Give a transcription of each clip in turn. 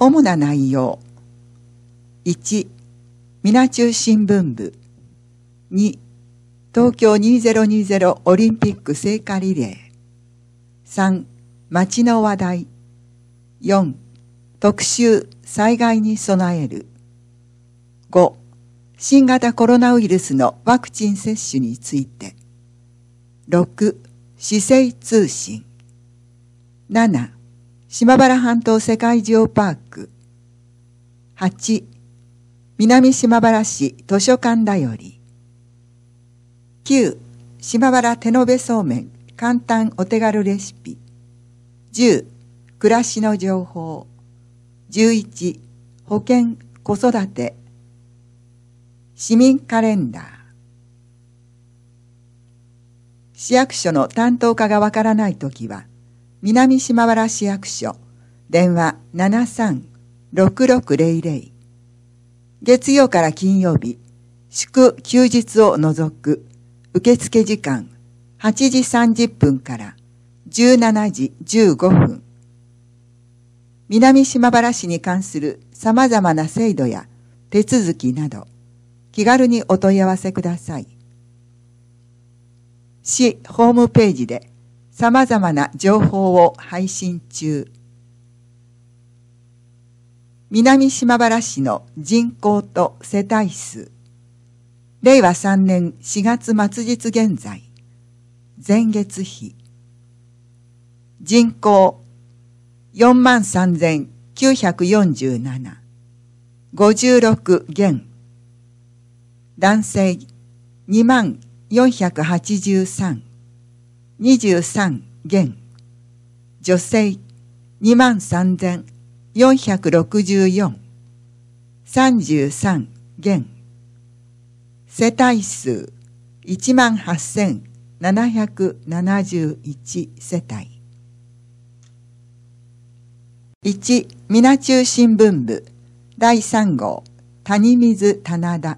主な内容。1、みな中新聞部。2、東京2020オリンピック聖火リレー。3、街の話題。4、特集災害に備える。5、新型コロナウイルスのワクチン接種について。6、市政通信。7、島原半島世界ジオパーク。8、南島原市図書館だより。9、島原手延べそうめん簡単お手軽レシピ。10、暮らしの情報。11、保健子育て。市民カレンダー。市役所の担当課がわからないときは、南島原市役所、電話73-6600。月曜から金曜日、祝休日を除く、受付時間8時30分から17時15分。南島原市に関する様々な制度や手続きなど、気軽にお問い合わせください。市ホームページで様々な情報を配信中。南島原市の人口と世帯数。令和3年4月末日現在。前月比。人口43,947。56減。男性24,483。23減。女性23,464。33減。世帯数18,771世帯。1、みな中新聞部第3号谷水棚田。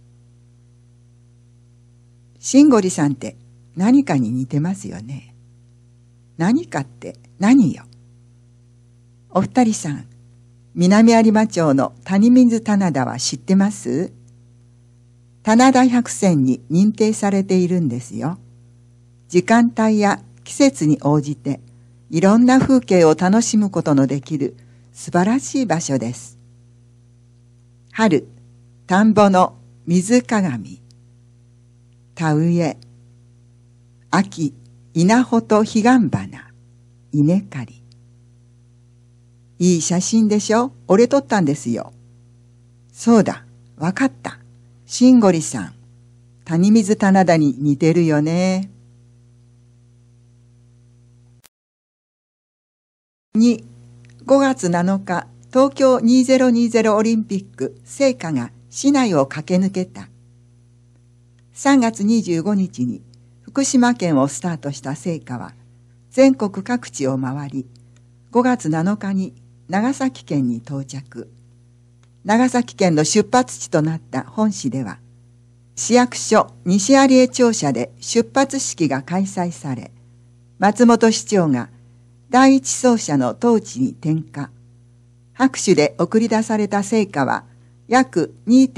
新堀さんって何かに似てますよね。何かって何よ。お二人さん、南有馬町の谷水棚田は知ってます？棚田百選に認定されているんですよ。時間帯や季節に応じていろんな風景を楽しむことのできる素晴らしい場所です。春、田んぼの水鏡。田植え。秋、稲穂と彼岸花。稲刈り。いい写真でしょ？俺撮ったんですよ。そうだ、わかった。新堀さん、谷水棚田に似てるよね。2、5月7日、東京2020オリンピック聖火が市内を駆け抜けた。3月25日に福島県をスタートした聖火は全国各地を回り、5月7日に長崎県に到着。長崎県の出発地となった本市では、市役所西有江庁舎で出発式が開催され、松本市長が第一走者のトーチに点火。拍手で送り出された聖火は約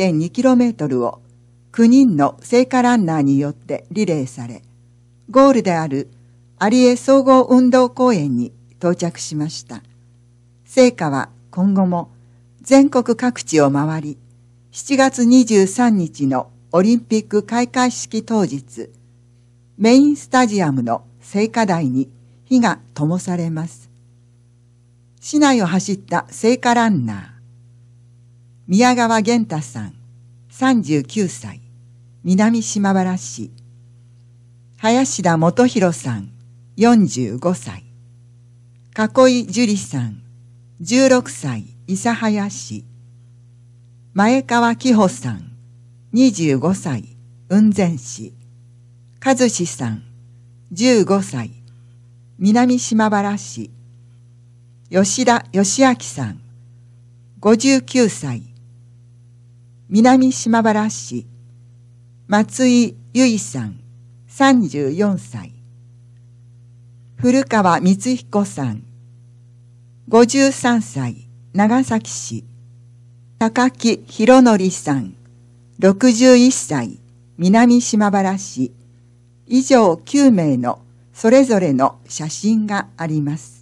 2.2km を9人の聖火ランナーによってリレーされ、ゴールである有江総合運動公園に到着しました。聖火は今後も全国各地を回り、7月23日のオリンピック開会式当日、メインスタジアムの聖火台に火が灯されます。市内を走った聖火ランナー。宮川源太さん、39歳、南島原市。林田元弘さん、45歳。囲井樹里さん、16歳、諫早市。前川紀穂さん、25歳、雲仙市。和志さん、15歳、南島原市。吉田義明さん、59歳、南島原市。松井由衣さん、34歳。古川光彦さん、53歳、 長崎市、高木博則さん、61歳、南島原市、以上9名のそれぞれの写真があります。